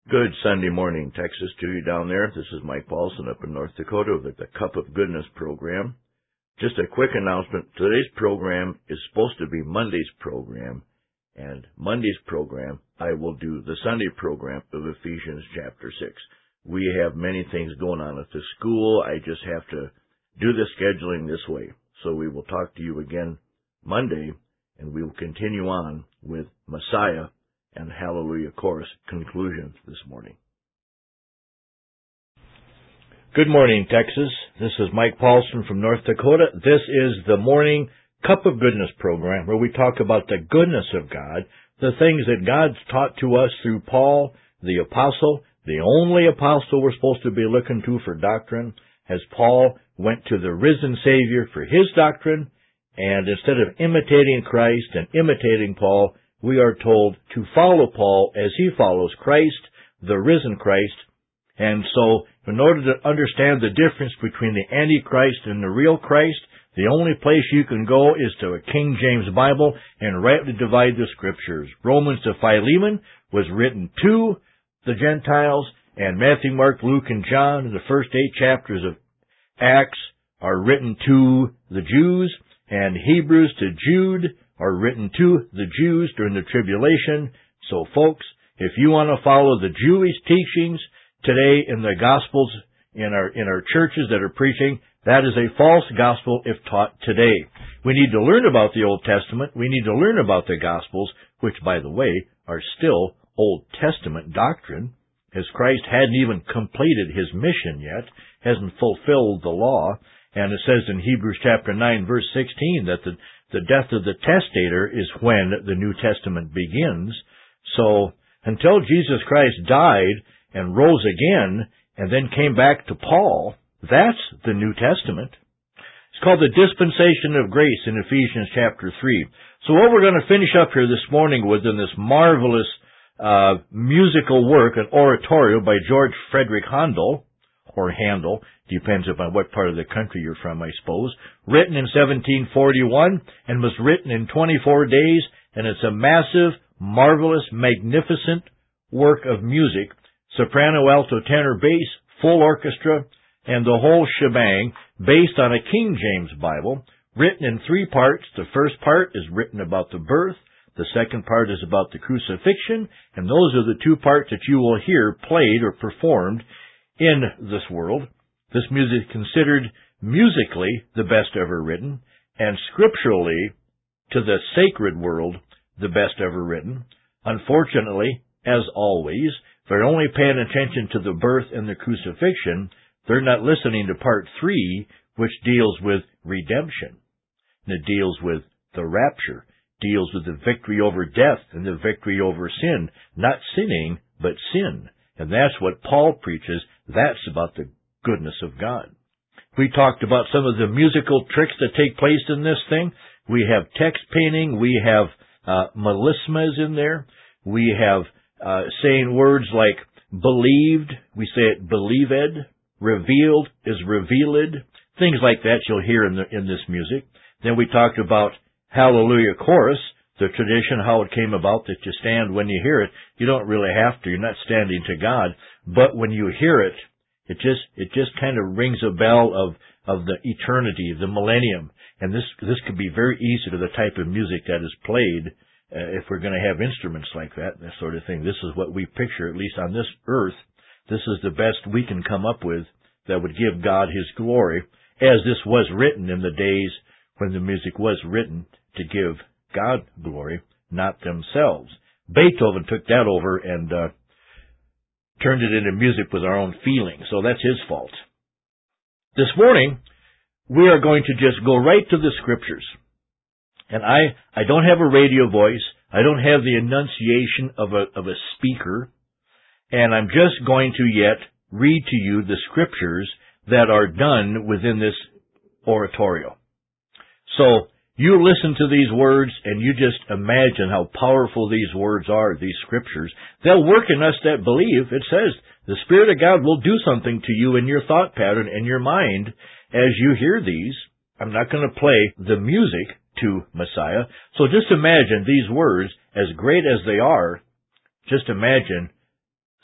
Good Sunday morning, Texas, to you down there. This is Mike Paulson up in North Dakota with the Cup of Goodness program. Just a quick announcement. Today's program is supposed to be Monday's program, and Monday's program I will do the Sunday program of Ephesians chapter 6. We have many things going on at the school. I just have to do the scheduling this way. So we will talk to you again Monday, and we will continue on with Messiah and Hallelujah Chorus conclusion this morning. Good morning, Texas. This is Mike Paulson from North Dakota. This is the morning Cup of Goodness program where we talk about the goodness of God, the things that God's taught to us through Paul, the apostle, the only apostle we're supposed to be looking to for doctrine, as Paul went to the risen Savior for his doctrine, and instead of imitating Christ and imitating Paul, we are told to follow Paul as he follows Christ, the risen Christ. And so, in order to understand the difference between the Antichrist and the real Christ, the only place you can go is to a King James Bible and rightly divide the Scriptures. Romans to Philemon was written to the Gentiles, and Matthew, Mark, Luke, and John, the first 8 chapters of Acts, are written to the Jews, and Hebrews to Jude are written to the Jews during the tribulation. So folks, if you want to follow the Jewish teachings today in the Gospels, in our churches that are preaching, that is a false gospel if taught today. We need to learn about the Old Testament. We need to learn about the Gospels, which, by the way, are still Old Testament doctrine, as Christ hadn't even completed his mission yet, hasn't fulfilled the law. And it says in Hebrews chapter 9, verse 16, that the death of the testator is when the New Testament begins. So, until Jesus Christ died and rose again and then came back to Paul, that's the New Testament. It's called the Dispensation of Grace in Ephesians chapter 3. So what we're going to finish up here this morning with in this marvelous musical work, an oratorio by George Frederick Handel, or Handel, depends upon what part of the country you're from, I suppose, written in 1741 and was written in 24 days, and it's a massive, marvelous, magnificent work of music, soprano, alto, tenor, bass, full orchestra, and the whole shebang, based on a King James Bible, written in 3 parts. The first part is written about the birth, the second part is about the crucifixion, and those are the 2 parts that you will hear played or performed in this world. This music is considered musically the best ever written, and scripturally, to the sacred world, the best ever written. Unfortunately, as always, they're only paying attention to the birth and the crucifixion. They're not listening to part 3, which deals with redemption. And it deals with the rapture, deals with the victory over death and the victory over sin. Not sinning, but sin. And that's what Paul preaches. That's about the goodness of God. We talked about some of the musical tricks that take place in this thing. We have text painting. We have melismas in there. We have saying words like believed. We say it believed. Revealed is revealed. Things like that you'll hear in this music. Then we talked about Hallelujah Chorus, the tradition, how it came about, that you stand when you hear it. You don't really have to. You're not standing to God. But when you hear it, it just kind of rings a bell of the eternity, the millennium. And this could be very easy to the type of music that is played if we're going to have instruments like that sort of thing. This is what we picture, at least on this earth. This is the best we can come up with that would give God His glory, as this was written in the days when the music was written to give God glory, not themselves. Beethoven took that over and turned it into music with our own feelings, so that's his fault. This morning, we are going to just go right to the Scriptures. And I don't have a radio voice. I don't have the enunciation of a speaker. And I'm just going to yet read to you the Scriptures that are done within this oratorio. So, you listen to these words and you just imagine how powerful these words are, these Scriptures. They'll work in us that believe. It says the Spirit of God will do something to you in your thought pattern and your mind as you hear these. I'm not going to play the music to Messiah. So just imagine these words, as great as they are, just imagine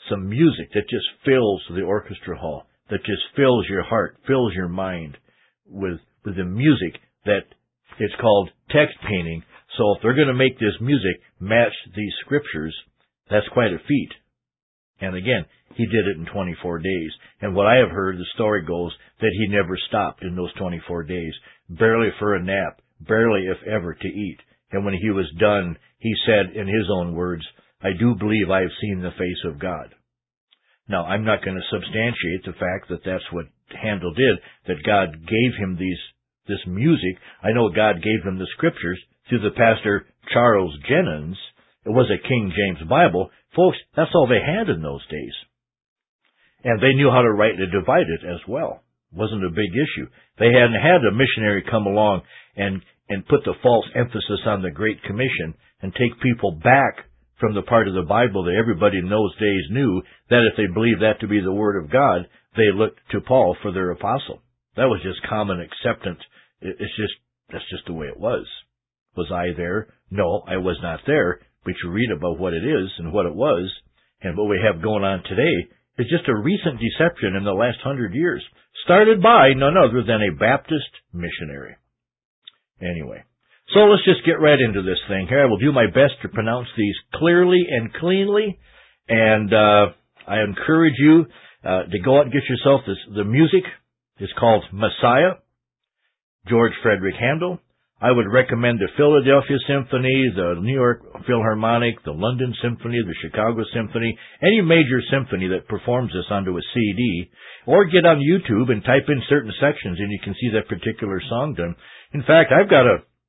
some music that just fills the orchestra hall, that just fills your heart, fills your mind with the music that it's called text painting. So if they're going to make this music match these scriptures, that's quite a feat. And again, he did it in 24 days. And what I have heard, the story goes, that he never stopped in those 24 days, barely for a nap, barely if ever to eat. And when he was done, he said in his own words, "I do believe I have seen the face of God." Now, I'm not going to substantiate the fact that that's what Handel did, that God gave him this music. I know God gave him the scriptures through the pastor Charles Jennens. It was a King James Bible. Folks, that's all they had in those days. And they knew how to rightly divide it as well. It wasn't a big issue. They hadn't had a missionary come along and put the false emphasis on the Great Commission and take people back from the part of the Bible that everybody in those days knew that if they believed that to be the Word of God, they looked to Paul for their apostle. That was just common acceptance. That's just the way it was. Was I there? No, I was not there. But you read about what it is and what it was, and what we have going on today is just a recent deception in the last 100 years, started by none other than a Baptist missionary. Anyway, so let's just get right into this thing here. I will do my best to pronounce these clearly and cleanly, and I encourage you to go out and get yourself the music. It's called Messiah, George Frederick Handel. I would recommend the Philadelphia Symphony, the New York Philharmonic, the London Symphony, the Chicago Symphony, any major symphony that performs this onto a CD, or get on YouTube and type in certain sections and you can see that particular song done. In fact, I've got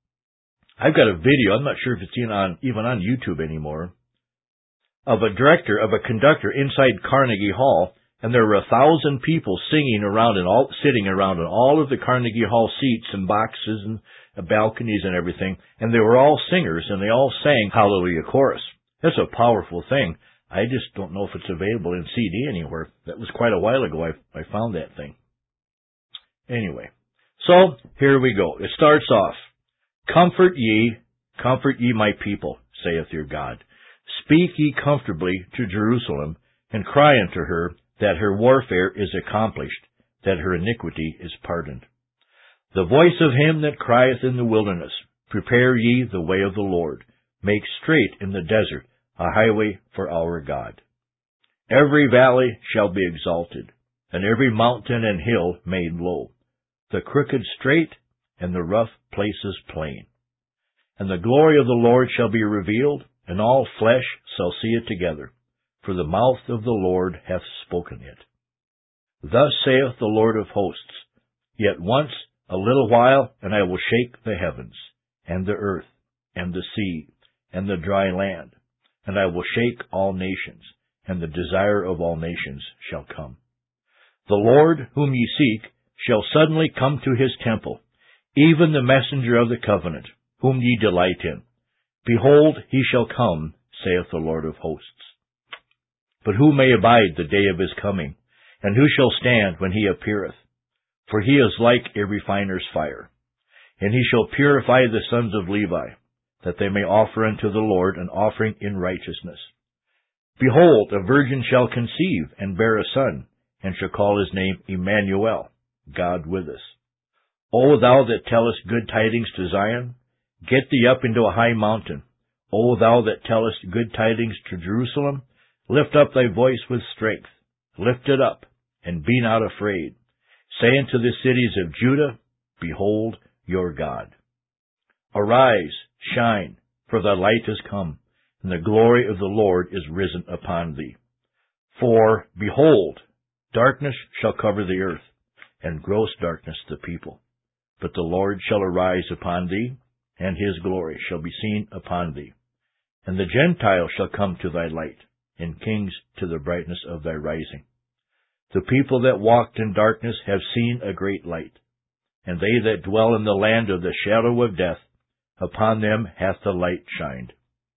a video, I'm not sure if it's even on YouTube anymore, of a conductor inside Carnegie Hall, and there were 1,000 people sitting around in all of the Carnegie Hall seats and boxes and balconies and everything, and they were all singers, and they all sang Hallelujah Chorus. That's a powerful thing. I just don't know if it's available in CD anywhere. That was quite a while ago I found that thing. Anyway, so here we go. It starts off, comfort ye, my people, saith your God. Speak ye comfortably to Jerusalem, and cry unto her that her warfare is accomplished, that her iniquity is pardoned. The voice of him that crieth in the wilderness, prepare ye the way of the Lord, make straight in the desert a highway for our God. Every valley shall be exalted, and every mountain and hill made low, the crooked straight, and the rough places plain. And the glory of the Lord shall be revealed, and all flesh shall see it together, for the mouth of the Lord hath spoken it. Thus saith the Lord of hosts, yet once a little while, and I will shake the heavens, and the earth, and the sea, and the dry land, and I will shake all nations, and the desire of all nations shall come. The Lord whom ye seek shall suddenly come to his temple, even the messenger of the covenant, whom ye delight in. Behold, he shall come, saith the Lord of hosts. But who may abide the day of his coming, and who shall stand when he appeareth? For he is like a refiner's fire. And he shall purify the sons of Levi, that they may offer unto the Lord an offering in righteousness. Behold, a virgin shall conceive and bear a son, and shall call his name Emmanuel, God with us. O thou that tellest good tidings to Zion, get thee up into a high mountain. O thou that tellest good tidings to Jerusalem, lift up thy voice with strength. Lift it up, and be not afraid. Say unto the cities of Judah, behold your God. Arise, shine, for thy light is come, and the glory of the Lord is risen upon thee. For, behold, darkness shall cover the earth, and gross darkness the people. But the Lord shall arise upon thee, and his glory shall be seen upon thee. And the Gentiles shall come to thy light, and kings to the brightness of thy rising. The people that walked in darkness have seen a great light, and they that dwell in the land of the shadow of death, upon them hath the light shined.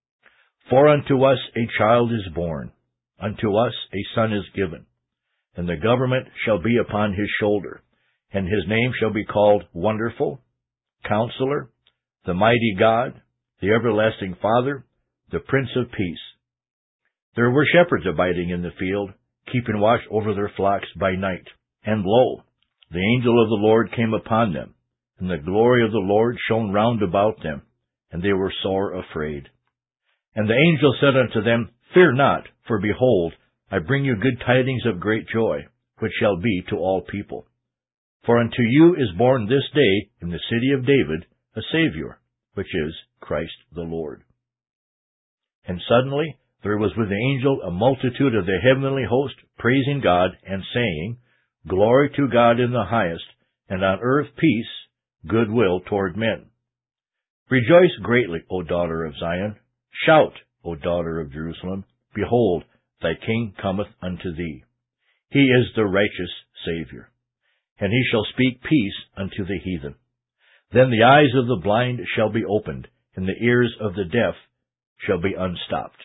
For unto us a child is born, unto us a son is given, and the government shall be upon his shoulder, and his name shall be called Wonderful, Counselor, the Mighty God, the Everlasting Father, the Prince of Peace. There were shepherds abiding in the field, keeping watch over their flocks by night. And lo, the angel of the Lord came upon them, and the glory of the Lord shone round about them, and they were sore afraid. And the angel said unto them, Fear not, for behold, I bring you good tidings of great joy, which shall be to all people. For unto you is born this day in the city of David a Savior, which is Christ the Lord. And suddenly there was with the angel a multitude of the heavenly host, praising God, and saying, Glory to God in the highest, and on earth peace, goodwill toward men. Rejoice greatly, O daughter of Zion. Shout, O daughter of Jerusalem. Behold, thy King cometh unto thee. He is the righteous Savior. And he shall speak peace unto the heathen. Then the eyes of the blind shall be opened, and the ears of the deaf shall be unstopped.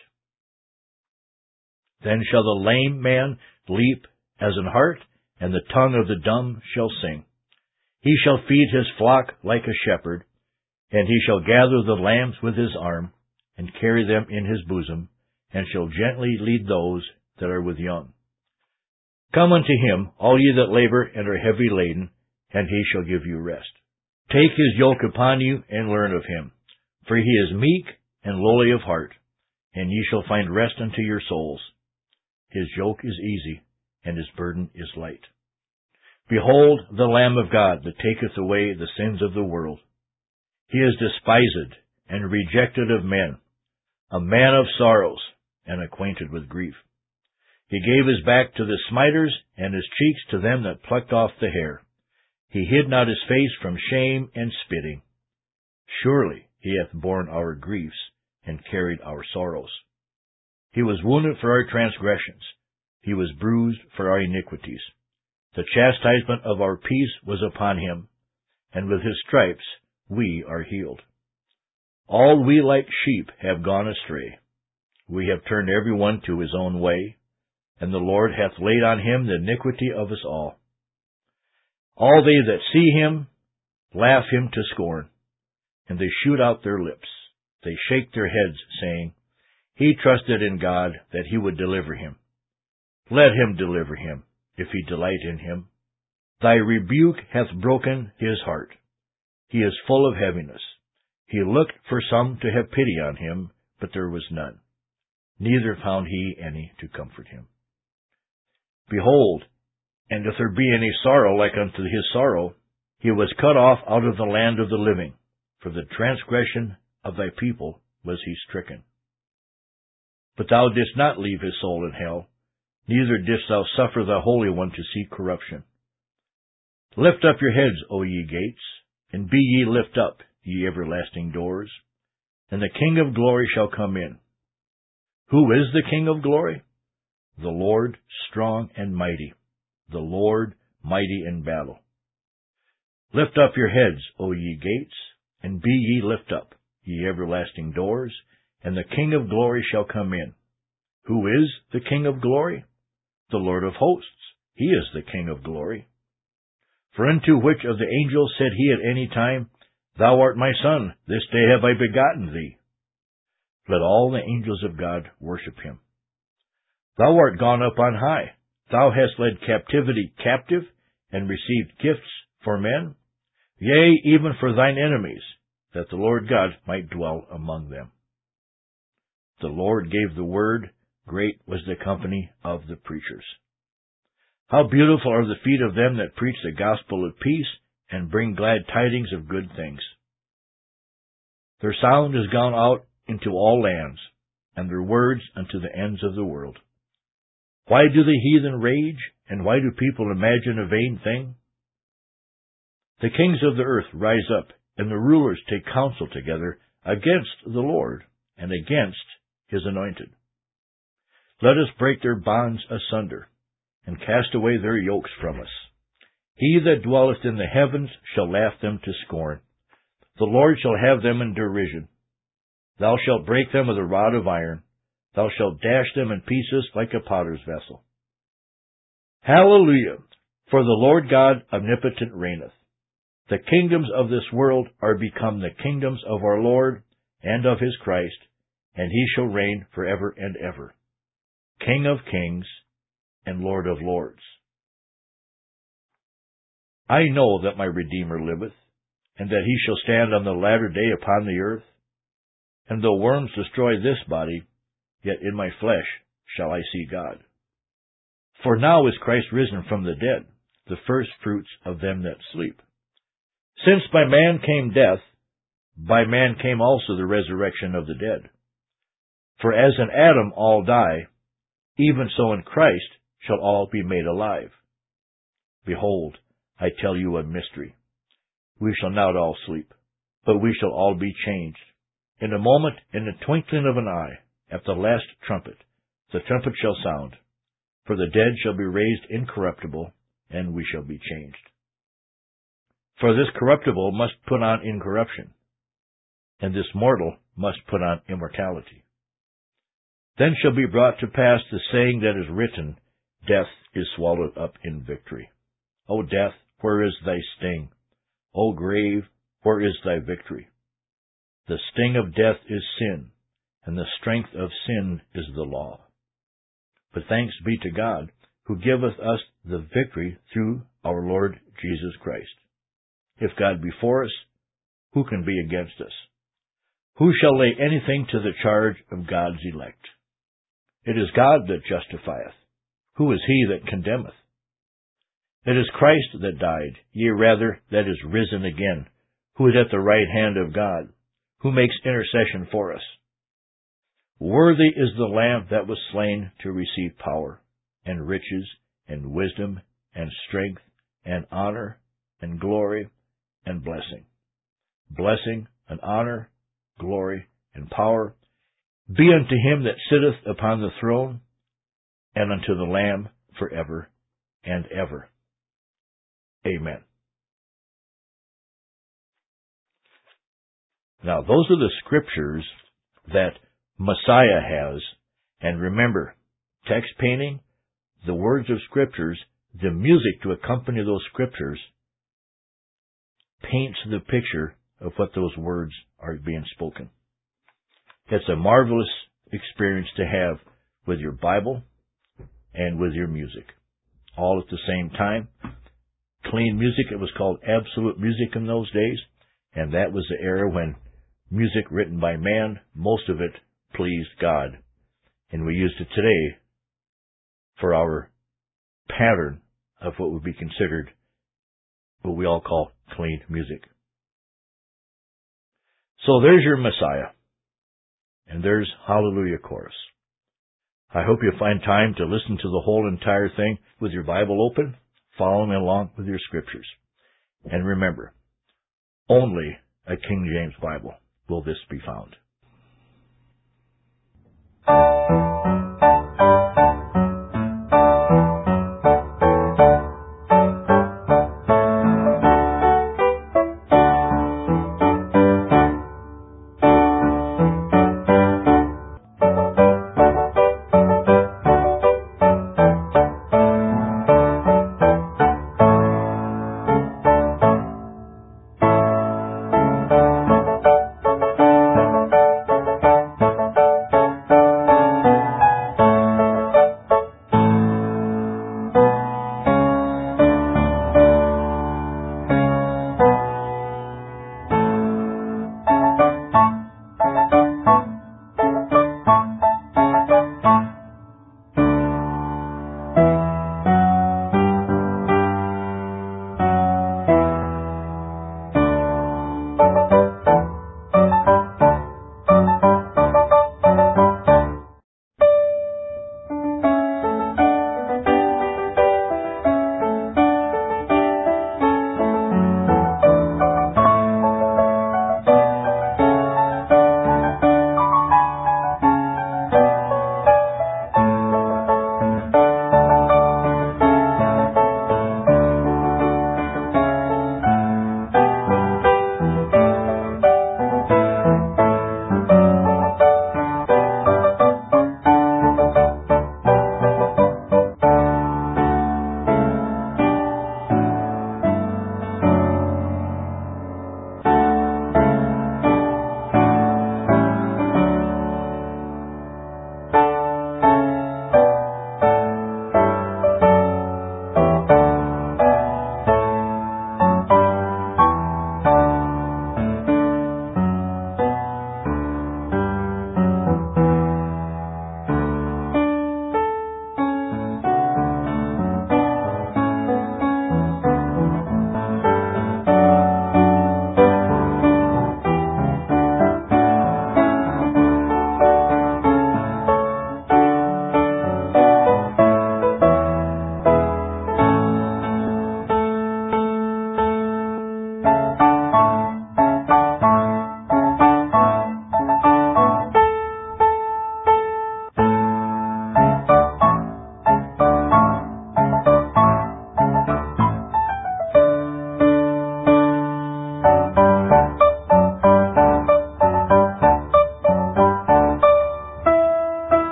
Then shall the lame man leap as an hart, and the tongue of the dumb shall sing. He shall feed his flock like a shepherd, and he shall gather the lambs with his arm, and carry them in his bosom, and shall gently lead those that are with young. Come unto him, all ye that labor and are heavy laden, and he shall give you rest. Take his yoke upon you, and learn of him. For he is meek and lowly of heart, and ye shall find rest unto your souls. His yoke is easy, and his burden is light. Behold the Lamb of God, that taketh away the sins of the world. He is despised and rejected of men, a man of sorrows, and acquainted with grief. He gave his back to the smiters, and his cheeks to them that plucked off the hair. He hid not his face from shame and spitting. Surely he hath borne our griefs, and carried our sorrows. He was wounded for our transgressions. He was bruised for our iniquities. The chastisement of our peace was upon him, and with his stripes we are healed. All we like sheep have gone astray. We have turned every one to his own way, and the Lord hath laid on him the iniquity of us all. All they that see him laugh him to scorn, and they shoot out their lips. They shake their heads, saying, He trusted in God that he would deliver him. Let him deliver him, if he delight in him. Thy rebuke hath broken his heart. He is full of heaviness. He looked for some to have pity on him, but there was none. Neither found he any to comfort him. Behold, and if there be any sorrow like unto his sorrow, he was cut off out of the land of the living. For the transgression of thy people was he stricken. But thou didst not leave his soul in hell, neither didst thou suffer the Holy One to see corruption. Lift up your heads, O ye gates, and be ye lift up, ye everlasting doors, and the King of glory shall come in. Who is the King of glory? The Lord strong and mighty, the Lord mighty in battle. Lift up your heads, O ye gates, and be ye lift up, ye everlasting doors, and the King of glory shall come in. Who is the King of glory? The Lord of hosts. He is the King of glory. For unto which of the angels said he at any time, Thou art my Son, this day have I begotten thee? Let all the angels of God worship him. Thou art gone up on high. Thou hast led captivity captive, and received gifts for men, yea, even for thine enemies, that the Lord God might dwell among them. The Lord gave the word, great was the company of the preachers. How beautiful are the feet of them that preach the gospel of peace, and bring glad tidings of good things. Their sound is gone out into all lands, and their words unto the ends of the world. Why do the heathen rage, and why do people imagine a vain thing? The kings of the earth rise up, and the rulers take counsel together against the Lord, and against his anointed. Let us break their bonds asunder, and cast away their yokes from us. He that dwelleth in the heavens shall laugh them to scorn. The Lord shall have them in derision. Thou shalt break them with a rod of iron. Thou shalt dash them in pieces like a potter's vessel. Hallelujah! For the Lord God omnipotent reigneth. The kingdoms of this world are become the kingdoms of our Lord and of his Christ, and he shall reign forever and ever. King of kings, and Lord of lords. I know that my Redeemer liveth, and that he shall stand on the latter day upon the earth. And though worms destroy this body, yet in my flesh shall I see God. For now is Christ risen from the dead, the first fruits of them that sleep. Since by man came death, by man came also the resurrection of the dead. For as in Adam all die, even so in Christ shall all be made alive. Behold, I tell you a mystery. We shall not all sleep, but we shall all be changed. In a moment, in the twinkling of an eye, at the last trumpet, the trumpet shall sound. For the dead shall be raised incorruptible, and we shall be changed. For this corruptible must put on incorruption, and this mortal must put on immortality. Then shall be brought to pass the saying that is written, Death is swallowed up in victory. O death, where is thy sting? O grave, where is thy victory? The sting of death is sin, and the strength of sin is the law. But thanks be to God, who giveth us the victory through our Lord Jesus Christ. If God be for us, who can be against us? Who shall lay anything to the charge of God's elect? It is God that justifieth. Who is he that condemneth? It is Christ that died, yea rather, that is risen again, who is at the right hand of God, who makes intercession for us. Worthy is the Lamb that was slain to receive power, and riches, and wisdom, and strength, and honor, and glory, and blessing. Blessing, and honor, glory, and power be unto him that sitteth upon the throne, and unto the Lamb forever and ever. Amen. Now, those are the scriptures that Messiah has. And remember, text painting, the words of scriptures, the music to accompany those scriptures paints the picture of what those words are being spoken. It's a marvelous experience to have with your Bible and with your music, all at the same time. Clean music, it was called absolute music in those days, and that was the era when music written by man, most of it pleased God. And we used it today for our pattern of what would be considered what we all call clean music. So there's your Messiah. And there's Hallelujah Chorus. I hope you find time to listen to the whole entire thing with your Bible open, following along with your scriptures. And remember, only a King James Bible will this be found.